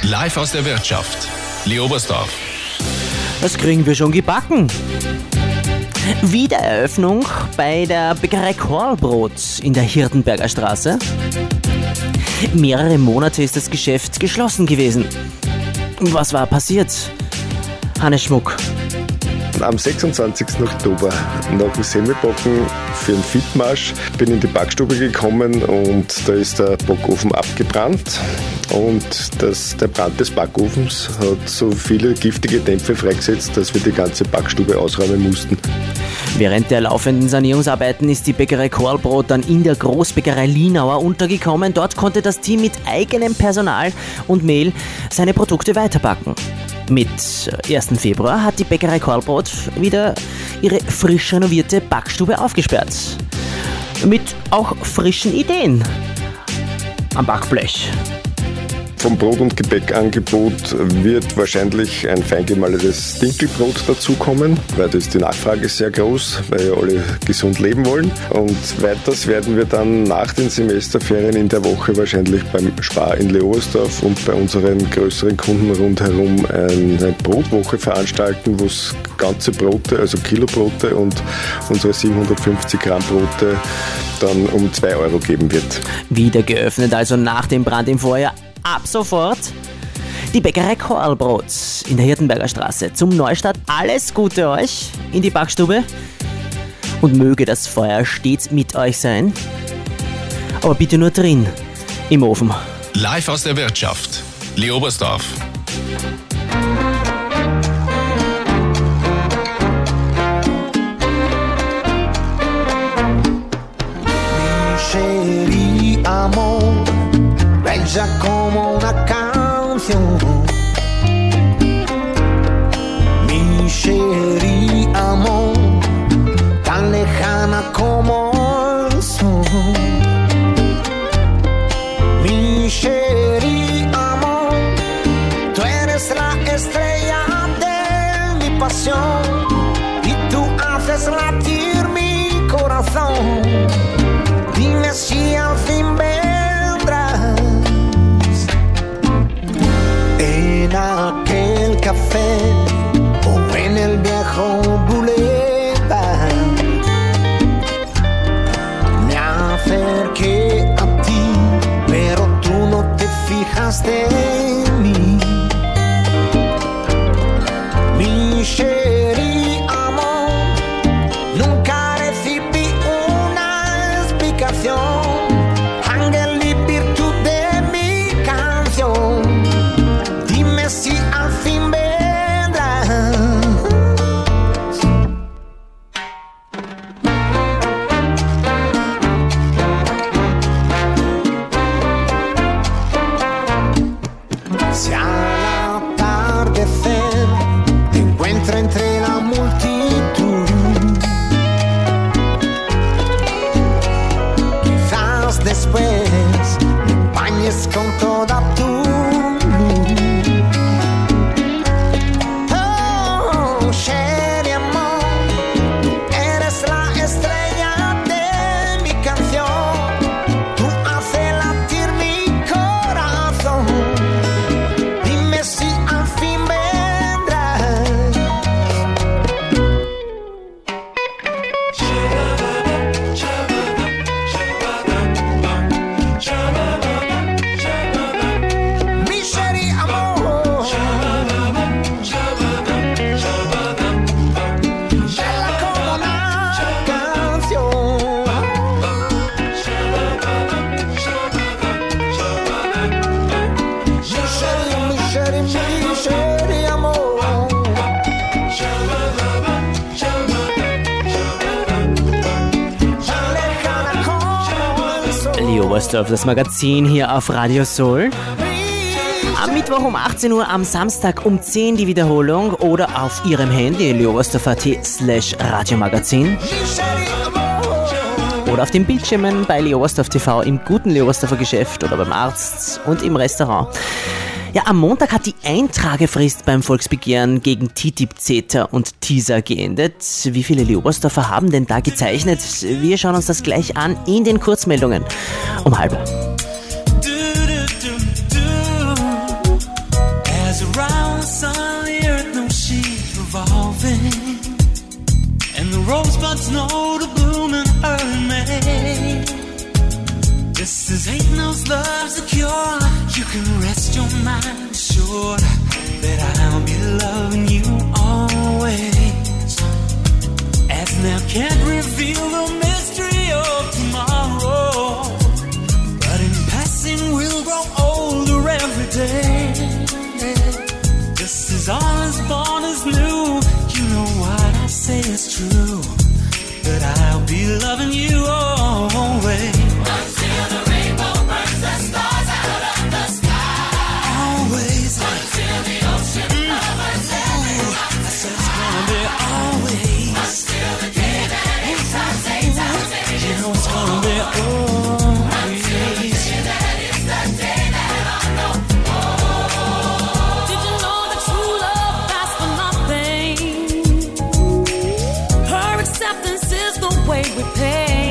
Live aus der Wirtschaft. Leobersdorf. Das kriegen wir schon gebacken. Wiedereröffnung bei der Bäckerei Korlbrot in der Hirtenberger Straße. Mehrere Monate ist das Geschäft geschlossen gewesen. Was war passiert? Hannes Schmuck. Am 26. Oktober nach dem Semmelbacken für den Fitmarsch bin ich in die Backstube gekommen und da ist der Backofen abgebrannt und der Brand des Backofens hat so viele giftige Dämpfe freigesetzt, dass wir die ganze Backstube ausräumen mussten. Während der laufenden Sanierungsarbeiten ist die Bäckerei Korlbrot dann in der Großbäckerei Lienauer untergekommen. Dort konnte das Team mit eigenem Personal und Mehl seine Produkte weiterbacken. Mit 1. Februar hat die Bäckerei Korlbrot wieder ihre frisch renovierte Backstube aufgesperrt. Mit auch frischen Ideen am Backblech. Vom Brot- und Gebäckangebot wird wahrscheinlich ein feingemahlenes Dinkelbrot dazukommen, weil das die Nachfrage ist sehr groß, weil ja alle gesund leben wollen. Und weiters werden wir dann nach den Semesterferien in der Woche wahrscheinlich beim Spar in Leobersdorf und bei unseren größeren Kunden rundherum eine Brotwoche veranstalten, wo es ganze Brote, also Kilobrote und unsere 750 Gramm Brote dann um 2 Euro geben wird. Wieder geöffnet, also nach dem Brand im Vorjahr. Ab sofort die Bäckerei Korlbrot in der Hirtenberger Straße. Zum Neustart alles Gute euch in die Backstube und möge das Feuer stets mit euch sein. Aber bitte nur drin, im Ofen. Live aus der Wirtschaft. Leobersdorf. Bella como una canción, mi chérie amor, tan lejana como el sol. Mi chérie amor, tú eres la estrella de mi pasión y tú haces latir mi corazón. Dime si al fin en aquel café o en el viejo boulevard. Me acerqué a ti, pero tú no te fijaste en mí. Mi chérie amor, nunca recibí una explicación. Ángel y virtud de mi canción. Si al fin vendrás. Si al atardecer te encuentro entre la multitud, quizás después me empañes con toda tu Leobersdorf, das Magazin hier auf Radio Soul. Am Mittwoch um 18 Uhr, am Samstag um 10 die Wiederholung oder auf Ihrem Handy leobersdorf.at/Radiomagazin. Oder auf den Bildschirmen bei Leobersdorf TV im guten Leobersdorfer Geschäft oder beim Arzt und im Restaurant. Ja, am Montag hat die Eintragefrist beim Volksbegehren gegen TTIP, CETA und TISA geendet. Wie viele Leobersdorfer haben denn da gezeichnet? Wir schauen uns das gleich an in den Kurzmeldungen um 12:30. You can rest your mind assured that I'll be loving you always. As now can't reveal the mystery of tomorrow, but in passing we'll grow older every day. Just as all is born is new, you know what I say is true, that I'll be loving you always. Until the rainbow burns the stars out of the sky. Always. Until the ocean covers every mountain. I said it's gonna be always. Until the day that eight times eight times eight. You know it's gonna be always. Until the day that is the day that I know. Did you know that true love lasts for nothing? Her acceptance is the way we pay.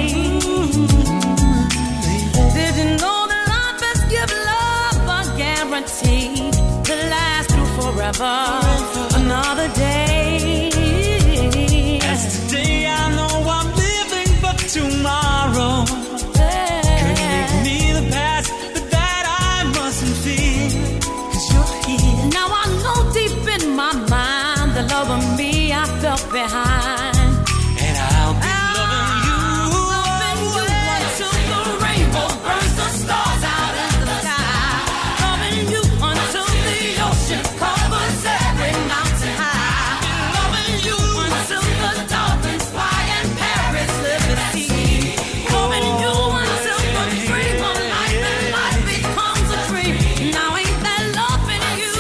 Did you know that life has given love a guarantee to last through forever? Another day. As today I know I'm living for tomorrow. Could make me the past, but that I mustn't fear, 'cause you're here. Now I know deep in my mind the love of me I felt behind. And I'll be loving you. Loving you until the rainbow burns the stars out in the sky. Loving you until the ocean covers every mountain high. Loving you until the dolphins fly and Paris liberty. Loving you until the dream of life and life becomes a dream. Now ain't that loving you?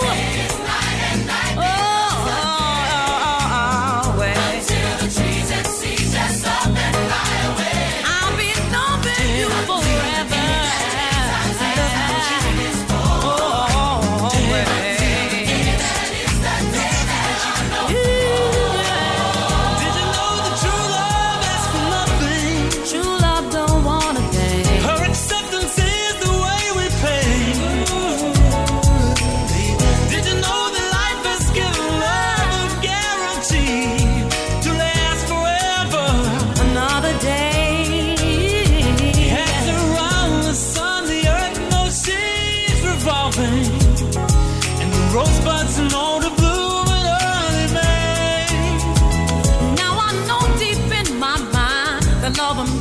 Always. Till the trees and seas just up and fly away. I'll be loving you forever. Did you know that true love asks for nothing? True love don't want a thing. Her acceptance is the way we pay. Did you know that life has given love a guarantee to last forever? Another day. Heads around the sun, the earth, no seas revolving, and the rosebuds and all the bloom in early May. Now I know deep in my mind the love of